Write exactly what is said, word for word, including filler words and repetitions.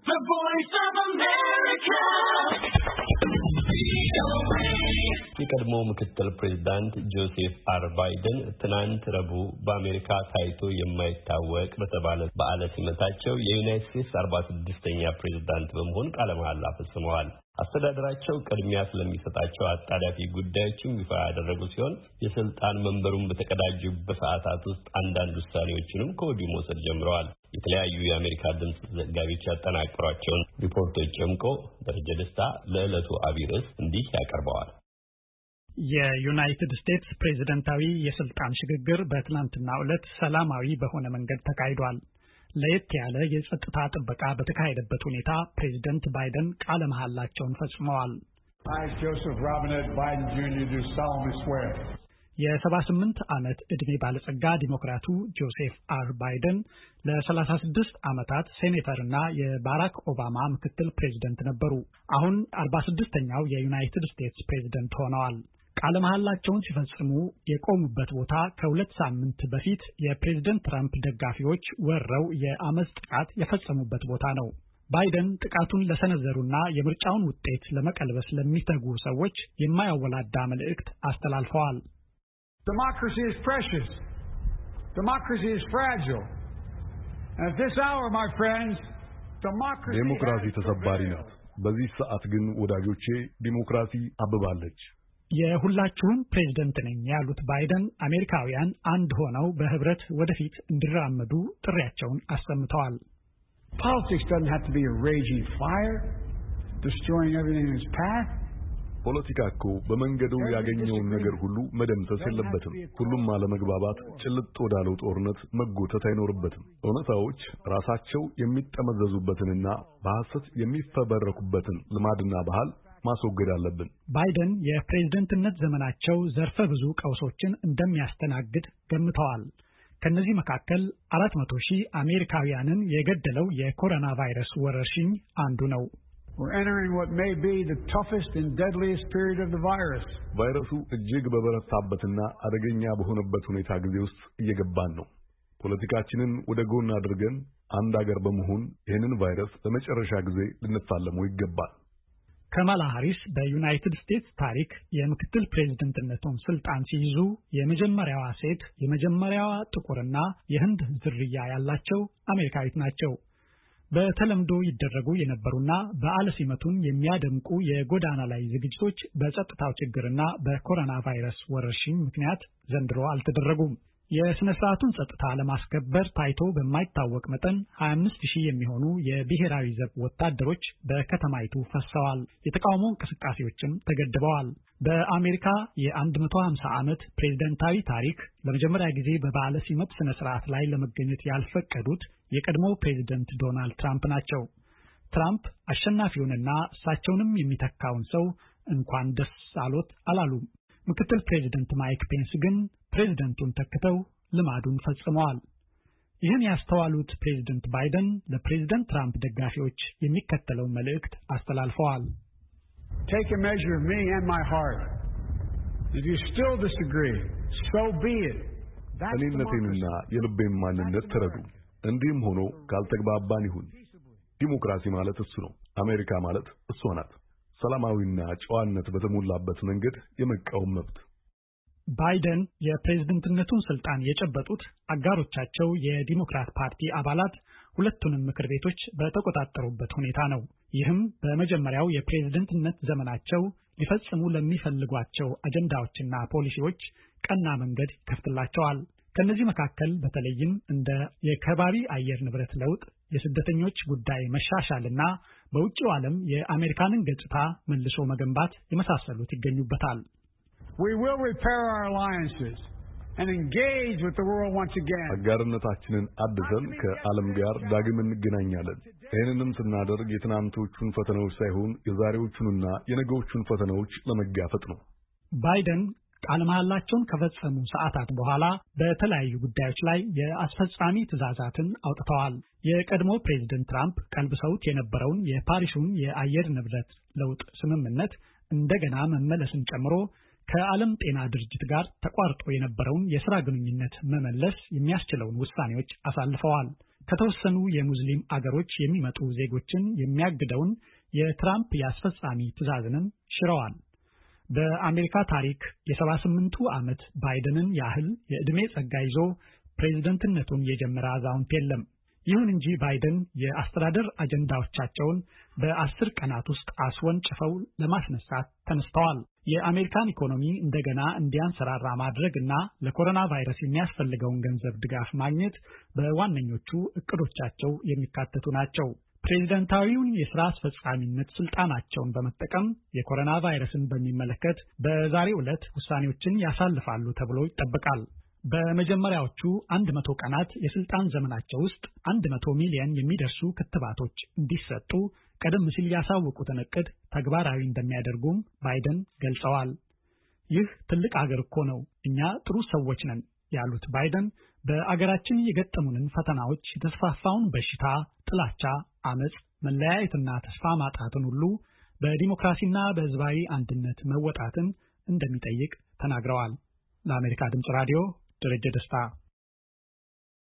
The Voice of America. የቀድሞ ምክትል ፕሬዝዳንት ጆሴፍ አር ባይደን ትናንት ረቡዕ በአሜሪካ ታይቶ የማይታወቅ በተባለ በዓለ ሲመታቸው የዩናይትድ ስቴትስ አርባ ስድስተኛ ፕሬዝዳንት በመሆን ቃለ መሐላ ፈጽመዋል። አስተዳደራቸው ቅድሚያ ስለሚሰጣቸው አጣዳፊ ጉዳዮችም ይፋ ያደረጉ ሲሆን የስልጣን መንበሩን በተቀዳጁበት ሰዓታት ውስጥ አንዳንድ ውሳኔዎችንም ከወዲሁ መውሰድ ጀምረዋል። የተለያዩ የአሜሪካ ድምፅ ዘጋቢዎች ያጠናቀሯቸውን ሪፖርቶች ጨምቆ ደረጀ ደስታ ለዕለቱ አብይ ርዕስ እንዲህ ያቀርበዋል። የዩናይትድ ስቴትስ ፕሬዝዳንታዊ የስልጣን ሽግግር በትናንትናው ዕለት ሰላማዊ በሆነ መንገድ ተካሂዷል። ለየት ያለ የጸጥታ ጥበቃ በተካሄደበት ሁኔታ ፕሬዝዳንት ባይደን ቃለ መሐላቸውን ፈጽመዋል። I, Joseph Robinette Biden Junior do solemnly swear. የሰባ ስምንት ዓመት ዕድሜ ባለጸጋ ዲሞክራቱ ጆሴፍ አር ባይደን ለሰላሳ ስድስት ዓመታት ሴኔተርና የባራክ ኦባማ ምክትል ፕሬዝዳንት ነበሩ። አሁን አርባ ስድስተኛው የዩናይትድ ስቴትስ ፕሬዝዳንት ሆነዋል። ቃለ መሐላቸውን ሲፈጽሙ የቆሙበት ቦታ ከሁለት ሳምንት በፊት የፕሬዝዳንት ትራምፕ ደጋፊዎች ወረው የአመጽ ጥቃት የፈጸሙበት ቦታ ነው። ባይደን ጥቃቱን ለሰነዘሩና የምርጫውን ውጤት ለመቀልበስ ለሚተጉ ሰዎች የማያወላዳ መልእክት አስተላልፈዋል። Democracy is precious. Democracy is fragile. And at this hour, my friends, democracy ዴሞክራሲ ተሰባሪ ናት። በዚህ ሰዓት ግን ወዳጆቼ ዲሞክራሲ አብባለች። የሁላችሁም ፕሬዝዳንት ነኝ ያሉት ባይደን አሜሪካውያን አንድ ሆነው በህብረት ወደፊት እንዲራመዱ ጥሪያቸውን አሰምተዋል። Politics doesn't have to be a raging fire, destroying everything in its path. ፖለቲካ እኮ በመንገዱ ያገኘውን ነገር ሁሉ መደምሰስ የለበትም። ሁሉም አለመግባባት ጭልጥ ወዳለው ጦርነት መጎተት አይኖርበትም። እውነታዎች ራሳቸው የሚጠመዘዙበትንና በሐሰት የሚፈበረኩበትን ልማድና ባህል ማስወገድ አለብን። ባይደን የፕሬዝዳንትነት ዘመናቸው ዘርፈ ብዙ ቀውሶችን እንደሚያስተናግድ ገምተዋል። ከነዚህ መካከል አራት መቶ ሺህ አሜሪካውያንን የገደለው የኮሮና ቫይረስ ወረርሽኝ አንዱ ነው። We're entering what may be the toughest and deadliest period of the virus. ቫይረሱ እጅግ በበረታበትና አደገኛ በሆነበት ሁኔታ ጊዜ ውስጥ እየገባን ነው። ፖለቲካችንን ወደ ጎን አድርገን አንድ አገር በመሆን ይህንን ቫይረስ ለመጨረሻ ጊዜ ልንፋለመው ይገባል። ካማላ ሃሪስ በዩናይትድ ስቴትስ ታሪክ የምክትል ፕሬዝዳንትነቱን ስልጣን ሲይዙ የመጀመሪያዋ ሴት፣ የመጀመሪያዋ ጥቁርና የህንድ ዝርያ ያላቸው አሜሪካዊት ናቸው። በተለምዶ ይደረጉ የነበሩና በዓለ ሲመቱን የሚያደምቁ የጎዳና ላይ ዝግጅቶች በጸጥታው ችግርና በኮሮና ቫይረስ ወረርሽኝ ምክንያት ዘንድሮ አልተደረጉም። የሥነ ሥርዓቱን ጸጥታ ለማስከበር ታይቶ በማይታወቅ መጠን ሀያ አምስት ሺህ የሚሆኑ የብሔራዊ ዘብ ወታደሮች በከተማይቱ ፈሰዋል። የተቃውሞ እንቅስቃሴዎችም ተገድበዋል። በአሜሪካ የ150 ዓመት ፕሬዝዳንታዊ ታሪክ ለመጀመሪያ ጊዜ በበዓለ ሲመት ሥነ ሥርዓት ላይ ለመገኘት ያልፈቀዱት የቀድሞው ፕሬዝዳንት ዶናልድ ትራምፕ ናቸው። ትራምፕ አሸናፊውንና እሳቸውንም የሚተካውን ሰው እንኳን ደስ አሎት አላሉም። ምክትል ፕሬዝዳንት ማይክ ፔንስ ግን ፕሬዝዳንቱን ተክተው ልማዱን ፈጽመዋል። ይህን ያስተዋሉት ፕሬዝዳንት ባይደን ለፕሬዝዳንት ትራምፕ ደጋፊዎች የሚከተለውን መልእክት አስተላልፈዋል። Take a measure of me and my heart. If you still disagree, so be it. እኔነቴንና የልቤን ማንነት ተረዱ። እንዲህም ሆኖ ካልተግባባን ይሁን። ዲሞክራሲ ማለት እሱ ነው። አሜሪካ ማለት እሷ ናት። ሰላማዊና ጨዋነት በተሞላበት መንገድ የመቃወም መብት። ባይደን የፕሬዝዳንትነቱን ስልጣን የጨበጡት አጋሮቻቸው የዲሞክራት ፓርቲ አባላት ሁለቱንም ምክር ቤቶች በተቆጣጠሩበት ሁኔታ ነው። ይህም በመጀመሪያው የፕሬዝዳንትነት ዘመናቸው ሊፈጽሙ ለሚፈልጓቸው አጀንዳዎችና ፖሊሲዎች ቀና መንገድ ይከፍትላቸዋል። ከነዚህ መካከል በተለይም እንደ የከባቢ አየር ንብረት ለውጥ፣ የስደተኞች ጉዳይ መሻሻልና በውጭው ዓለም የአሜሪካንን ገጽታ መልሶ መገንባት የመሳሰሉት ይገኙበታል። We will repair our alliances and engage with the world once again. አጋርነታችንን አድሰን ከዓለም ጋር ዳግም እንገናኛለን። ይህንንም ስናደርግ የትናንቶቹን ፈተናዎች ሳይሆን የዛሬዎቹንና የነገዎቹን ፈተናዎች ለመጋፈጥ ነው። ባይደን ቃለ መሐላቸውን ከፈጸሙ ሰዓታት በኋላ በተለያዩ ጉዳዮች ላይ የአስፈጻሚ ትዕዛዛትን አውጥተዋል። የቀድሞ ፕሬዝዳንት ትራምፕ ቀልብሰውት የነበረውን የፓሪሱን የአየር ንብረት ለውጥ ስምምነት እንደገና መመለስን ጨምሮ ከዓለም ጤና ድርጅት ጋር ተቋርጦ የነበረውን የሥራ ግንኙነት መመለስ የሚያስችለውን ውሳኔዎች አሳልፈዋል። ከተወሰኑ የሙስሊም አገሮች የሚመጡ ዜጎችን የሚያግደውን የትራምፕ የአስፈጻሚ ትዕዛዝንም ሽረዋል። በአሜሪካ ታሪክ የሰባ ስምንቱ ዓመት ባይደንን ያህል የዕድሜ ጸጋ ይዞ ፕሬዝደንትነቱን የጀመረ አዛውንት የለም። ይሁን እንጂ ባይደን የአስተዳደር አጀንዳዎቻቸውን በአስር ቀናት ውስጥ አስወንጭፈው ለማስነሳት ተነስተዋል። የአሜሪካን ኢኮኖሚ እንደገና እንዲያንሰራራ ማድረግ እና ለኮሮና ቫይረስ የሚያስፈልገውን ገንዘብ ድጋፍ ማግኘት በዋነኞቹ እቅዶቻቸው የሚካተቱ ናቸው። ፕሬዝዳንታዊውን የሥራ አስፈጻሚነት ስልጣናቸውን በመጠቀም የኮሮና ቫይረስን በሚመለከት በዛሬው ዕለት ውሳኔዎችን ያሳልፋሉ ተብሎ ይጠበቃል። በመጀመሪያዎቹ አንድ መቶ ቀናት የስልጣን ዘመናቸው ውስጥ አንድ መቶ ሚሊዮን የሚደርሱ ክትባቶች እንዲሰጡ ቀደም ሲል ያሳወቁትን እቅድ ተግባራዊ እንደሚያደርጉም ባይደን ገልጸዋል። ይህ ትልቅ አገር እኮ ነው፣ እኛ ጥሩ ሰዎች ነን ያሉት ባይደን በአገራችን የገጠሙንን ፈተናዎች፣ የተስፋፋውን በሽታ፣ ጥላቻ፣ አመጽ፣ መለያየትና ተስፋ ማጣትን ሁሉ በዲሞክራሲና በሕዝባዊ አንድነት መወጣትን እንደሚጠይቅ ተናግረዋል። ለአሜሪካ ድምፅ ራዲዮ ደረጀ ደስታ